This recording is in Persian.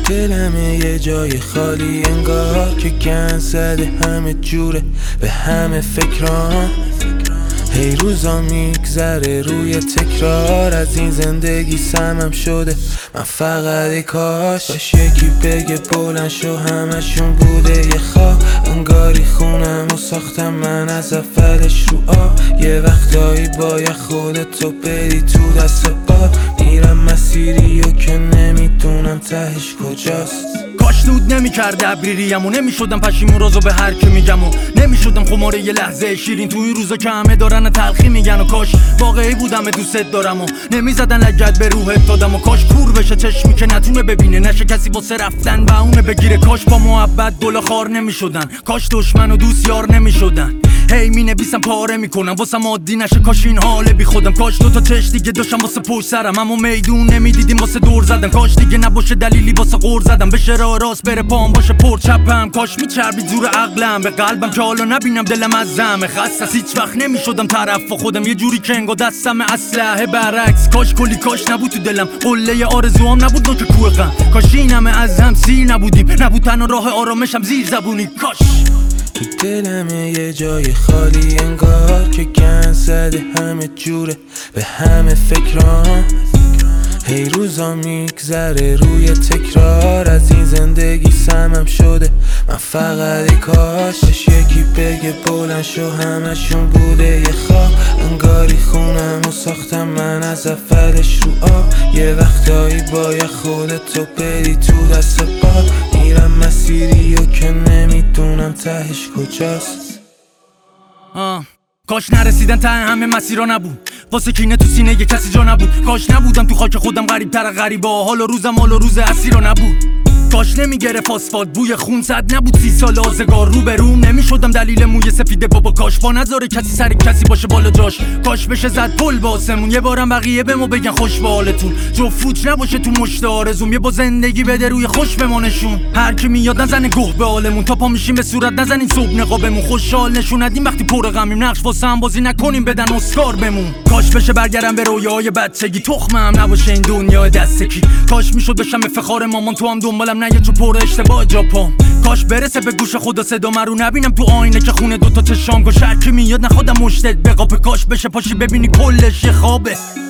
دلمه یه جای خالی انگار که گند زده همه جوره به همه فکران. هی روزا میگذره روی تکرار، از این زندگی سمم شده من فقط کاش یکی بگه بلند شو همشون بوده یه خواب. انگاری خونم و ساختم من از اولش رو آب. یه وقتایی باید خودتو بری تو دست باد. میرم مسیری و که نمیدونم تهش کجاست. کاش دود نمیکرد ابریریم و نمیشدم پشیمون رازو به هر که میگم و نمیشدم خماره یه لحظه شیرین توی روزا که همه دارن تلخی میگن. و کاش واقعی بودم دوست دارم و نمیزدن لگد به روحت دادم. و کاش کور بشه چشمی که نتونه ببینه، نشه کسی واسه رفتن بهونه بگیره. کاش با محبت گل خار نمیشدن، کاش دشمن و دوست یار نمیشدن. هی می نویسم پاره میکنم واسم عادی نشه کاش این حال بی خودم. کاش دوتا چش دیگه داشتم واسه پشت سرم اما میدون نمیدیدیم واسه دور زدم. کاش دیگه نباشه دلیلی واسه غور زدم، بشه راه راست بره پام باشه پر چپم. کاش میچربید زور عقلم به قلبم که حالا نبینم دلم از زمه خسته. هیچ وقت نمیشدم طرف خودم، یه جوری که انگار دستم اسلحه برعکس. کاش کلی کاش نبود تو دلم، قله آرزوام نبود نوک کوه غم. کاش این همه از هم سیر نبودیم، نبود تنها راه آرامشم زیر زبونی. کاش تو دلمه یه جای خالی انگار که گند زده همه جوره به همه فکران. هی روزا میگذره روی تکرار، از این زندگی سمم شده من فقط کاش یکی بگه بلند شو همشون بوده یه خواب. انگاری خونم و ساختم من از اولش رو آب. یه وقتایی باید خودتو بری تو دست باد. میرم مسیری و که نمیدونم تهش کجاست. کاش نرسیدن ته همه مسیرا نبود، واسه کینه تو سینه یه کسی جا نبود. کاش نبودم تو خاک خودم غریب تر غریبه، حال و روزم حال و روز اسیرا نبود. کاش نمیگرفت آسفالت بوی خون، صد نبود 30 سال آزگار رو به روم. نمیشدم دلیل موی سفیده بابا. کاش با نذاره کسی سر کسی باشه بالا جاش. کاش بشه زد پل با آسمون، یه بارم بقیه بمو بگن خوش به حالتون. جو فوت نباشه تو مشت آرزوم، یه با زندگی بده روی خوش بمانشون. هر کی میاد نزنه گوه به حالمون، تا پا میشیم به صورت نزنین صبح نقابمون. خوشحال نشون ندیم وقتی پر غمیم، نقش واسه هم بازی نکنیم بدن اسکار بمون. کاش بشه برگردم به رویای بچگی، تخمم نباشه این دنیا دستکی. کاش میشد بشم افتخار مامان، تو هم دنبالم نگه چو پر اشتباه جاپام. کاش برسه به گوش خدا صدا رو نبینم تو آینه که خونه دوتا چشام گوش. هر کی میاد نخوادم مشتت بقاپه. کاش بشه پاشی ببینی کلش خوابه.